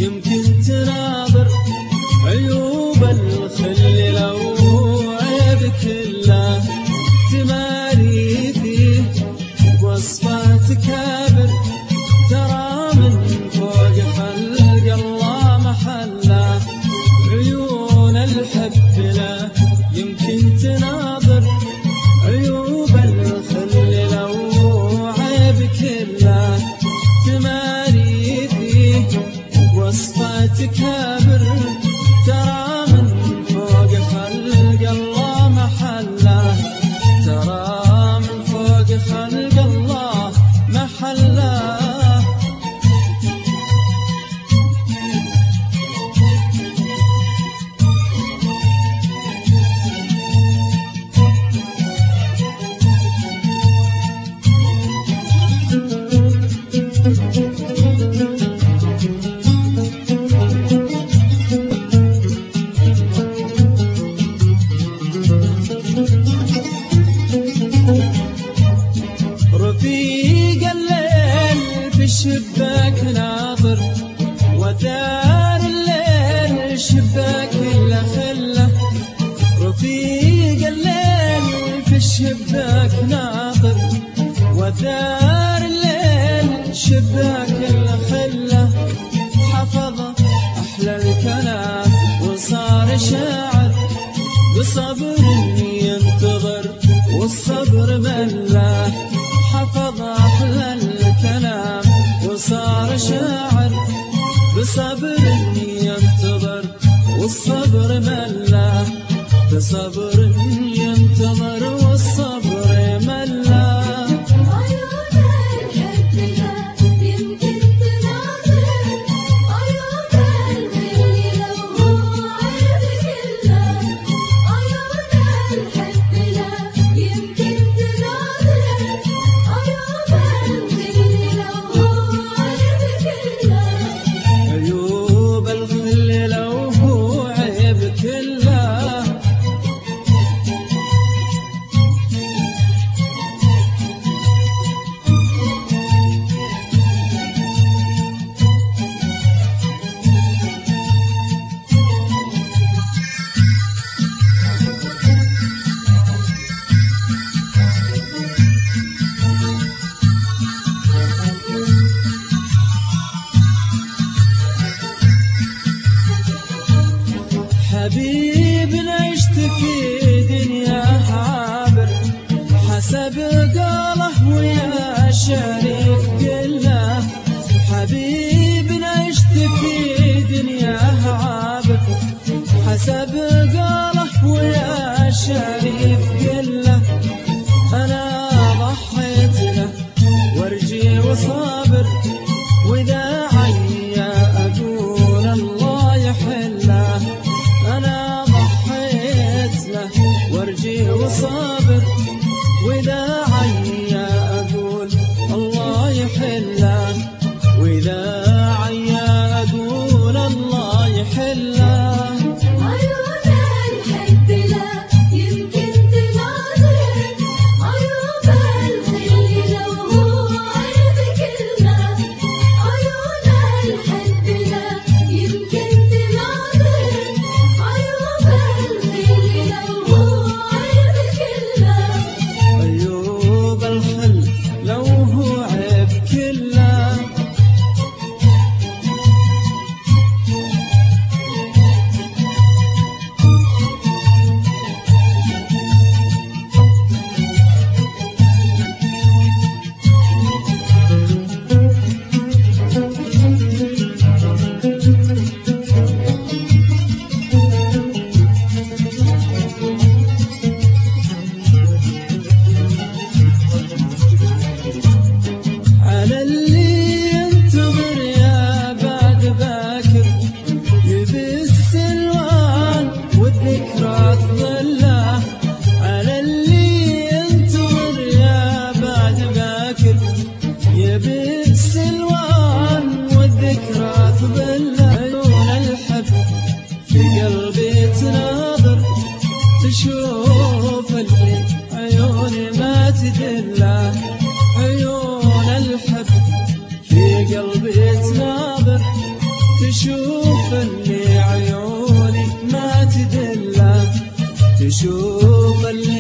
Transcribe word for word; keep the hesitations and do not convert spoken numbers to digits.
يمكن تناظر عيوب الخل لو عيب كله تماري فيه وصفات كابر ترى من فوق خلق الله محله عيون الحب له يمكن تناظر عيوب الخل لو عيب كله تماري فيه وصفات كابر ترى من فوق خلق الله محله ترى من فوق خلق الله محله رفيق الليل في الشباك ناظر وثار الليل الشباك إلا خله رفيق الليل في الشباك ناظر وثار الليل الشباك إلا خله حفظ أحلى الكلام وصار شاعر بصبر ينتظر والصبر مله حفظ أحلى الكلام وصار شاعر بصبر ينتظر والصبر مله بصبر ينتظر والصبر مله حبيبنا يشتكي دنيا عابر حسب قاله ويا شريف قله حبيبنا يشتكي دنيا عابر حسب قاله ويا شريف قله أنا ضحيت له وارجي وصابر وإذا عيا أقول الله يحله أنا ضحيت له وارجي وصابر وإذا عيا أقول الله يحله وإذا عيا أقول الله يحله تشوف اللي عيوني ما تدله عيون الحب في قلبي تناظر. تشوف اللي عيوني ما تدله، تشوف اللي